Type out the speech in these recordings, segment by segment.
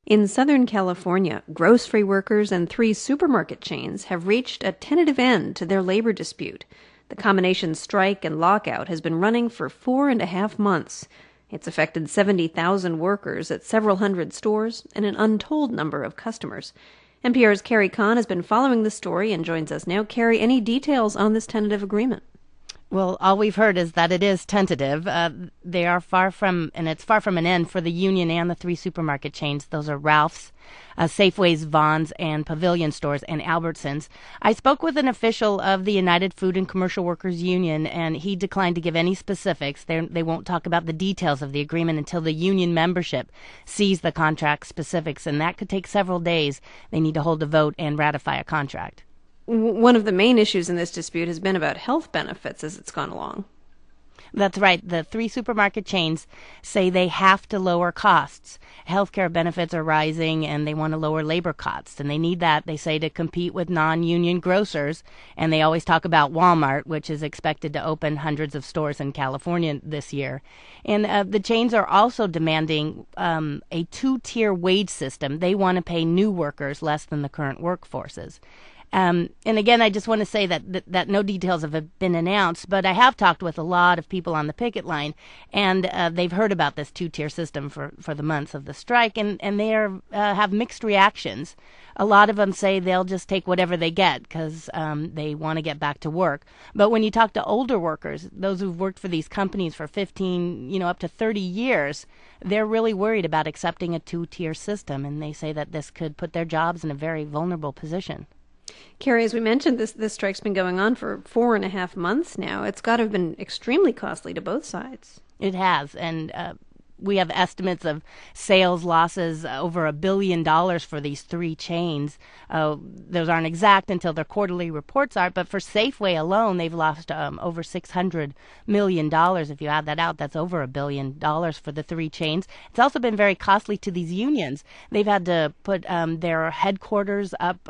In Southern California, grocery workers and 3 supermarket chains have reached a tentative end to their labor dispute. The combination strike and lockout has been running for 4.5 months. It's affected 70,000 workers at several hundred stores and an untold number of customers. NPR's Carrie Kahn has been following the story and joins us now. Carrie, any details on this tentative agreement? Well, all we've heard is that it is tentative. They are far from, and it's far from an end for the union and the 3 supermarket chains. Those are Ralph's, Safeway's, Vons, and Pavilion Stores, and Albertsons. I spoke with an official of the United Food and Commercial Workers Union, and he declined to give any specifics. They won't talk about the details of the agreement until the union membership sees the contract specifics, and that could take several days. They need to hold a vote and ratify a contract. One of the main issues in this dispute has been about health benefits as it's gone along. That's right. The 3 supermarket chains say they have to lower costs. Healthcare benefits are rising, and they want to lower labor costs. And they need that, they say, to compete with non-union grocers. And they always talk about Walmart, which is expected to open hundreds of stores in California this year. And the chains are also demanding a 2-tier wage system. They want to pay new workers less than the current workforces. And again, I just want to say that no details have been announced, but I have talked with a lot of people on the picket line, and they've heard about this 2-tier system for the months of the strike, and they have mixed reactions. A lot of them say they'll just take whatever they get because they want to get back to work. But when you talk to older workers, those who've worked for these companies for 15, up to 30 years, they're really worried about accepting a 2-tier system, and they say that this could put their jobs in a very vulnerable position. Carrie, as we mentioned, this strike's been going on for 4.5 months now. It's got to have been extremely costly to both sides. It has, and we have estimates of sales losses over $1 billion for these 3 chains. Those aren't exact until their quarterly reports are, but for Safeway alone, they've lost over $600 million. If you add that out, that's over $1 billion for the 3 chains. It's also been very costly to these unions. They've had to put their headquarters up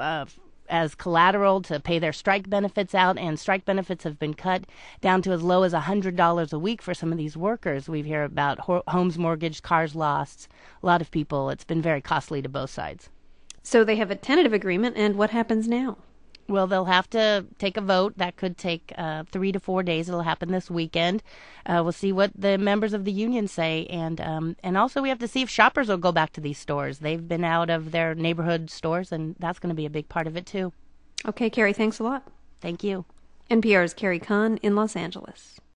as collateral to pay their strike benefits out, and strike benefits have been cut down to as low as $100 a week for some of these workers. We hear about homes mortgaged, cars lost, a lot of people. It's been very costly to both sides. So they have a tentative agreement, and what happens now? Well, they'll have to take a vote. That could take 3 to 4 days. It'll happen this weekend. We'll see what the members of the union say, and also we have to see if shoppers will go back to these stores. They've been out of their neighborhood stores, and that's going to be a big part of it too. Okay, Carrie, thanks a lot. Thank you. NPR's Carrie Kahn in Los Angeles.